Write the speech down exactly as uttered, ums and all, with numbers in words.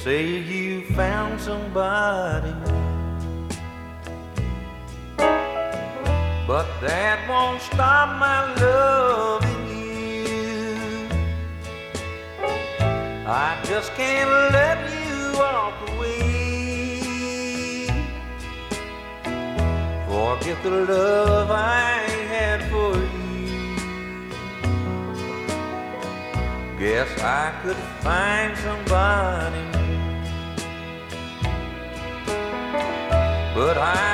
say you found somebody new, but that won't stop my loving you. I just can't let you walk away, forget the love I had for you. Guess I could find somebody new, but I